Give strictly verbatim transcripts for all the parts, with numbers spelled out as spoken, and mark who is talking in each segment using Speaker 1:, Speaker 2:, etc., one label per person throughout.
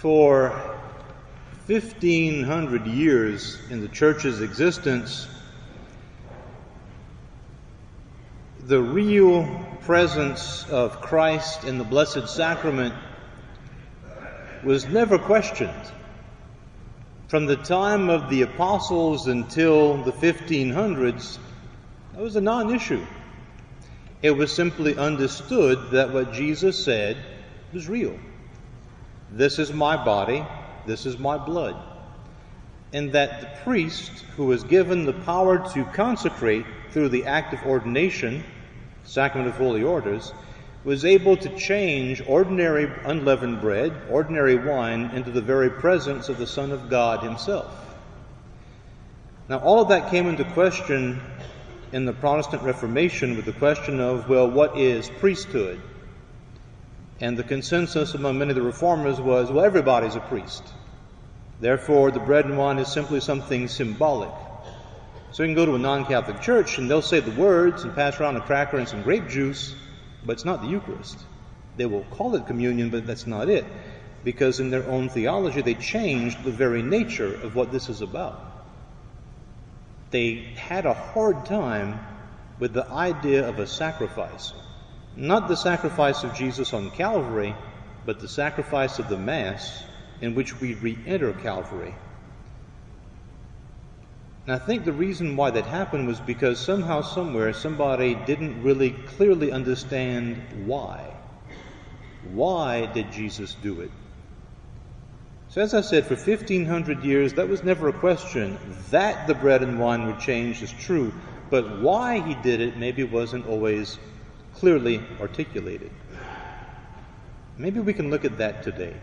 Speaker 1: For fifteen hundred years in the church's existence, the real presence of Christ in the Blessed Sacrament was never questioned. From the time of the apostles until the fifteen hundreds, that was a non-issue. It was simply understood that what Jesus said was real. This is my body, this is my blood. And that the priest, who was given the power to consecrate through the act of ordination, Sacrament of Holy Orders, was able to change ordinary unleavened bread, ordinary wine, into the very presence of the Son of God himself. Now, all of that came into question in the Protestant Reformation with the question of, well, what is priesthood? And the consensus among many of the reformers was, well, everybody's a priest. Therefore, the bread and wine is simply something symbolic. So you can go to a non-Catholic church and they'll say the words and pass around a cracker and some grape juice, but it's not the Eucharist. They will call it communion, but that's not it. Because in their own theology, they changed the very nature of what this is about. They had a hard time with the idea of a sacrifice. Not the sacrifice of Jesus on Calvary, but the sacrifice of the Mass in which we re-enter Calvary. And I think the reason why that happened was because somehow, somewhere, somebody didn't really clearly understand why. Why did Jesus do it? So as I said, for fifteen hundred years, that was never a question. That the bread and wine were changed is true, but why he did it maybe wasn't always clearly articulated. Maybe we can look at that today.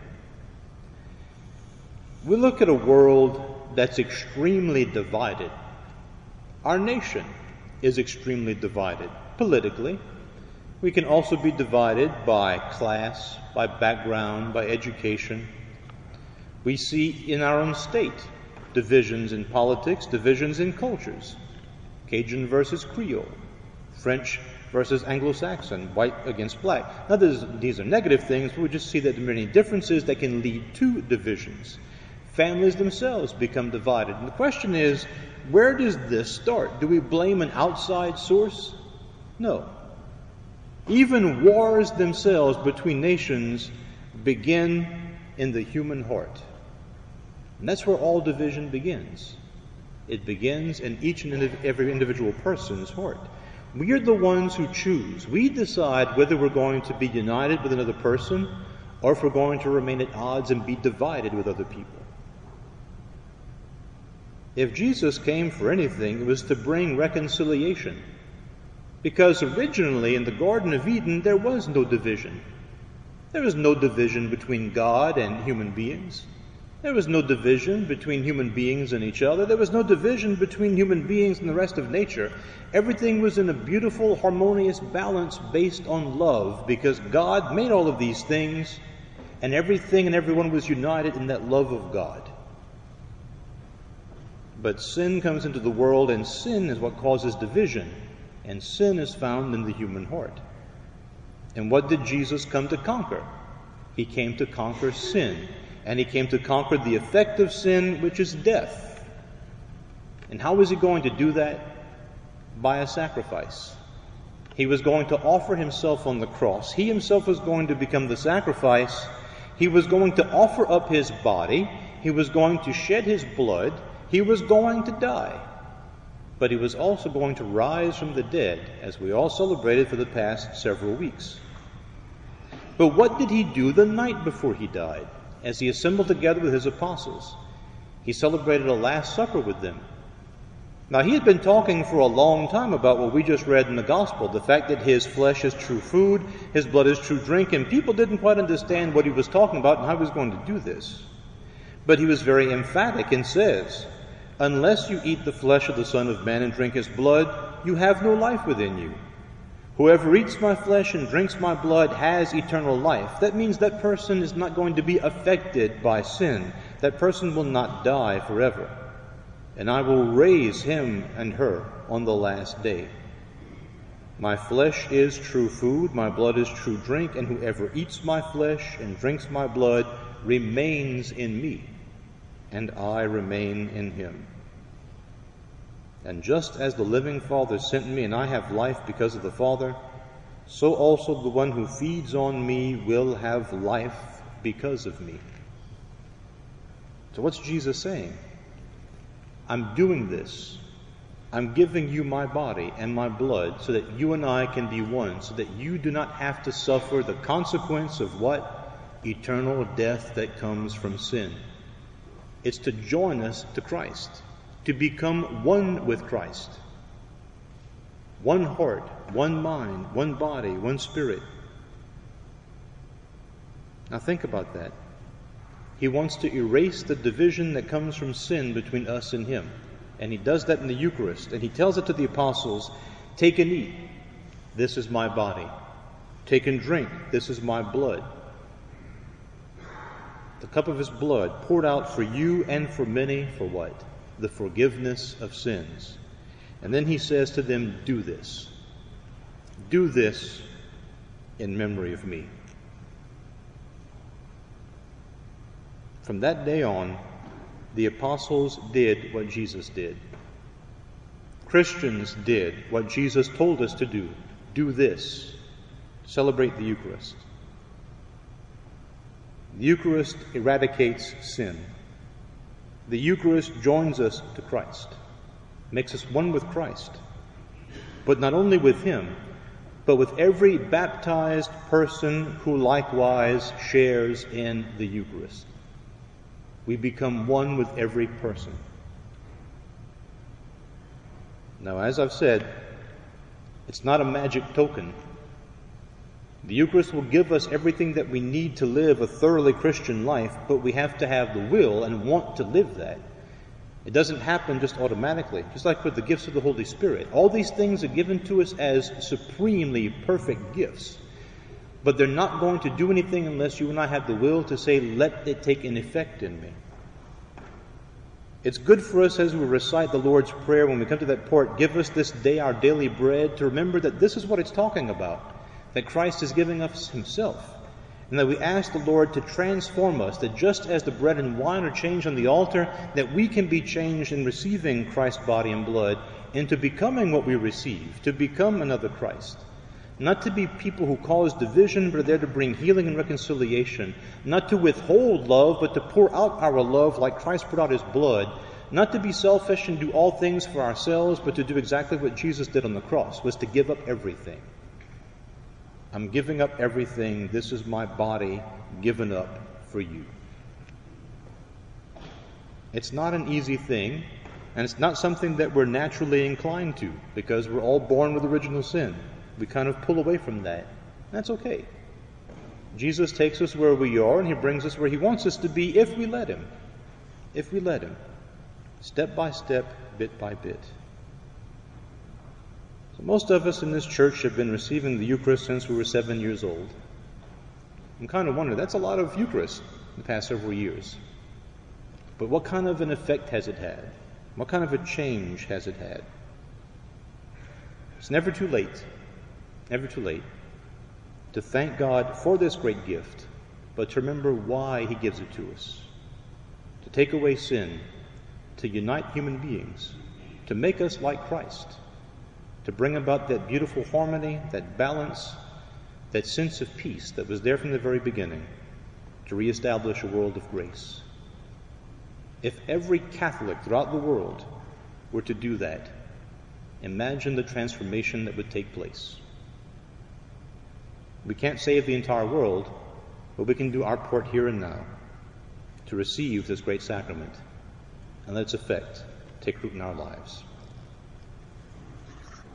Speaker 1: We look at a world that's extremely divided. Our nation is extremely divided politically. We can also be divided by class, by background, by education. We see in our own state divisions in politics, divisions in cultures. Cajun versus Creole, French versus Anglo-Saxon, white against black. Now, these are negative things, but we just see that there are many differences that can lead to divisions. Families themselves become divided. And the question is, where does this start? Do we blame an outside source? No. Even wars themselves between nations begin in the human heart. And that's where all division begins. It begins in each and every individual person's heart. We are the ones who choose. We decide whether we're going to be united with another person or if we're going to remain at odds and be divided with other people. If Jesus came for anything, it was to bring reconciliation. Because originally in the Garden of Eden, there was no division. There was no division between God and human beings. There was no division between human beings and each other. There was no division between human beings and the rest of nature. Everything was in a beautiful, harmonious balance based on love, because God made all of these things, and everything and everyone was united in that love of God. But sin comes into the world, and sin is what causes division, and sin is found in the human heart. And what did Jesus come to conquer? He came to conquer sin. And he came to conquer the effect of sin, which is death. And how was he going to do that? By a sacrifice. He was going to offer himself on the cross. He himself was going to become the sacrifice. He was going to offer up his body. He was going to shed his blood. He was going to die. But he was also going to rise from the dead, as we all celebrated for the past several weeks. But what did he do the night before he died? As he assembled together with his apostles, he celebrated a Last Supper with them. Now, he had been talking for a long time about what we just read in the Gospel, the fact that his flesh is true food, his blood is true drink, and people didn't quite understand what he was talking about and how he was going to do this. But he was very emphatic and says, "Unless you eat the flesh of the Son of Man and drink his blood, you have no life within you. Whoever eats my flesh and drinks my blood has eternal life." That means that person is not going to be affected by sin. That person will not die forever. "And I will raise him and her on the last day. My flesh is true food, my blood is true drink, and whoever eats my flesh and drinks my blood remains in me, and I remain in him. And just as the living Father sent me, and I have life because of the Father, so also the one who feeds on me will have life because of me. So what's Jesus saying? I'm doing this. I'm giving you my body and my blood so that you and I can be one, so that you do not have to suffer the consequence of what? Eternal death that comes from sin. It's to join us to Christ, to become one with Christ. One heart, one mind, one body, one spirit. Now think about that. He wants to erase the division that comes from sin between us and him. And he does that in the Eucharist. And he tells it to the apostles, take and eat. This is my body. Take and drink. This is my blood. The cup of his blood poured out for you and for many for what? The forgiveness of sins. And then he says to them, do this. Do this in memory of me. From that day on, the apostles did what Jesus did. Christians did what Jesus told us to do. Do this. Celebrate the Eucharist. The Eucharist eradicates sin. The Eucharist joins us to Christ, makes us one with Christ. But not only with him, but with every baptized person who likewise shares in the Eucharist. We become one with every person. Now, as I've said, it's not a magic token. The Eucharist will give us everything that we need to live a thoroughly Christian life, but we have to have the will and want to live that. It doesn't happen just automatically, just like with the gifts of the Holy Spirit. All these things are given to us as supremely perfect gifts. But they're not going to do anything unless you and I have the will to say, let it take an effect in me. It's good for us as we recite the Lord's Prayer, when we come to that part, give us this day our daily bread, to remember that this is what it's talking about, that Christ is giving us himself. And that we ask the Lord to transform us, that just as the bread and wine are changed on the altar, that we can be changed in receiving Christ's body and blood into becoming what we receive, to become another Christ. Not to be people who cause division, but are there to bring healing and reconciliation. Not to withhold love, but to pour out our love like Christ poured out his blood. Not to be selfish and do all things for ourselves, but to do exactly what Jesus did on the cross, was to give up everything. I'm giving up everything. This is my body given up for you. It's not an easy thing, and it's not something that we're naturally inclined to, because we're all born with original sin. We kind of pull away from that. That's okay. Jesus takes us where we are, and he brings us where he wants us to be if we let him. If we let him. Step by step, bit by bit. So most of us in this church have been receiving the Eucharist since we were seven years old. I'm kind of wondering, that's a lot of Eucharist in the past several years. But what kind of an effect has it had? What kind of a change has it had? It's never too late. Never too late to thank God for this great gift, but to remember why he gives it to us. To take away sin, to unite human beings, to make us like Christ, to bring about that beautiful harmony, that balance, that sense of peace that was there from the very beginning, to reestablish a world of grace. If every Catholic throughout the world were to do that, imagine the transformation that would take place. We can't save the entire world, but we can do our part here and now to receive this great sacrament and let its effect take root in our lives.